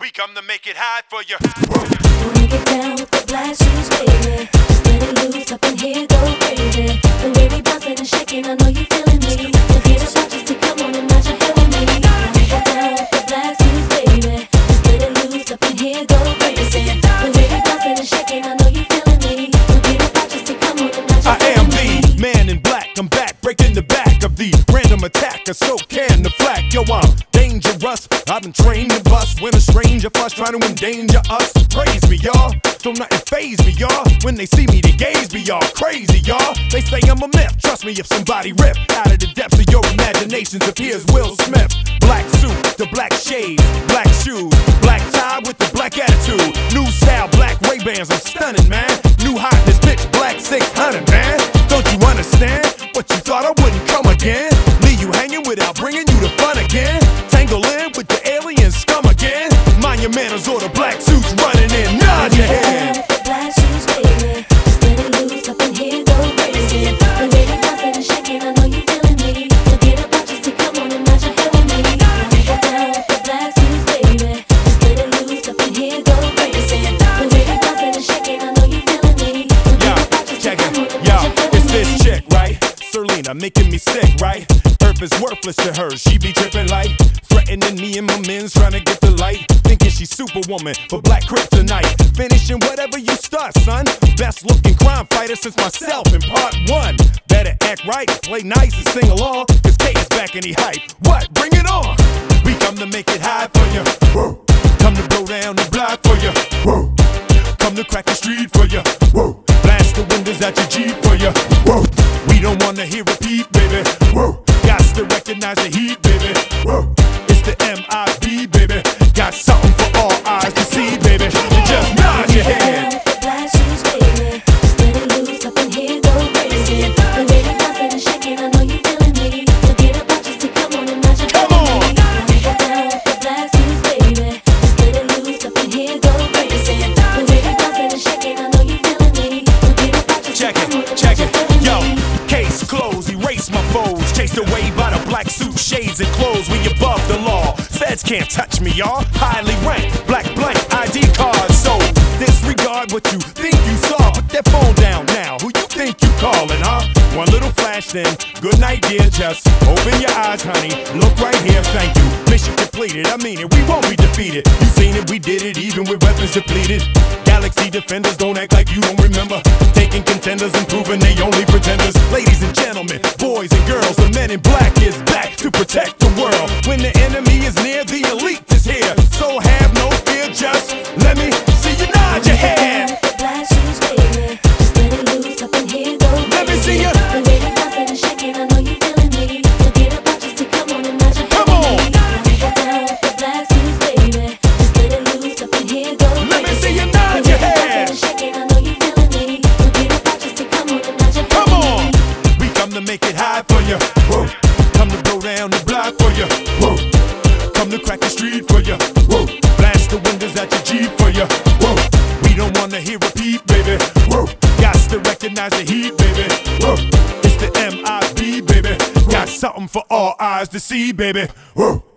We come to make it hot for you. Wanna get down with the black shoes, baby. Just let it loose up in here, go crazy. The way we bouncing and shaking, I know you feeling me. So get up, just to come on and nod your head with me. Wanna get down with the black shoes, baby. Just let it loose up in here, go crazy. The way we bouncing and shaking, I know you feeling me. So get up, just to come on and nod your head with me. I am the man in black. I'm back, breaking the back of the random attacker. So can the flak, yo, I'm dangerous. I've been trained to bust when a stranger fuss trying to endanger us. Praise me, y'all. Don't nothing faze me, y'all. When they see me, they gaze me, y'all. Crazy, y'all. They say I'm a myth. Trust me, if somebody rip out of the depths of your imaginations, appears Will Smith. Black suit, the black shades, black shoes, black tie with the black attitude. New style, black Ray-Bans, I'm stunning, man. New hotness, bitch, black 600, man. Don't you understand? What you thought I wouldn't come again? Leave you hanging without bringing you to fun again? Tangle in with the alien scum again? Mind your manners or the black suits running in. Nod your head. With the black shoes, baby. Just let it loose up in here, go crazy. The way you bouncing and shaking, I know you feeling me. So get up, just to come on and nod your head with me. Wanna get down with the black shoes, baby. Just let it loose up in here, go crazy. The way you bouncing and shaking, I know you feeling me. So get up, just to come on and nod your head with me. It's this chick, right? Serlena, making me sick, right? Earth is worthless to her, she be tripping like threatening me and my men's trying to get the light. Thinking she's superwoman, but black kryptonite. Finishing whatever you start, son. Best looking crime fighter since myself in part 1. Better act right, play nice and sing along, cause K is back and he hype. What? Bring it on! We come to make it high for you. Whoa. Come to blow down the block for you. Whoa. Come to crack the street for you. Whoa. Blast the windows at your Jeep for you. Whoa. We don't wanna hear repeat, baby. Whoa. Got to recognize the heat, baby. Whoa. It's the M.I.B., baby. Got something for all eyes to see, baby. You just nod your head. With the black shoes, baby. Just let it loose up in here, go crazy. The way you bouncing and shaking, I know you feeling me. So get up, just to come on and nod your head with me. Wanna get down with the black shoes, baby. Just let it loose up in here, go crazy. The way you bouncing and shaking, I know you feeling me. So get up, just to come on and nod your head with me. Yo, case closed, erase my foes. Chased away by the black suit, shades and clothes. We above the law. Feds can't touch me, y'all. Highly ranked, black blank ID card. So disregard what you think you saw. Put that phone down now. Who you think you calling, huh? One little flash, then good night, dear. Just open your eyes, honey. Look right here, thank you. Mission completed. I mean it, we won't be defeated. You seen it, we did it, even with weapons depleted. Galaxy defenders, don't act like you don't remember. Taking contenders and proving they only pretenders. Ladies and gentlemen, boys and girls, the men in black is back to protect the world. When the enemy is near, the elite is here. So have no fear, just let me see you nod your head. With the black shoes, baby. Just let it loose up in here, go crazy. Let me see you. The way you bouncing and shaking, I know you feeling me. So get up, just to come on and nod your head Come with on. me. Wanna get down with the black shoes, baby. Just let it loose up in here, go crazy. Let me see you nod your head. The way you bouncing and shaking, I know you feeling me. So get up, just to come on and nod your head Come with on. me. We come to make it high for you. Whoa. Come to blow down the block for you. Whoa. Come to crack the street for you. Whoa. Blast the windows at your Jeep for you. Whoa. We don't wanna hear repeat, baby. Whoa. Got to recognize the heat, baby. Whoa. It's the M.I.B., baby. Got something for all eyes to see, baby. Whoa.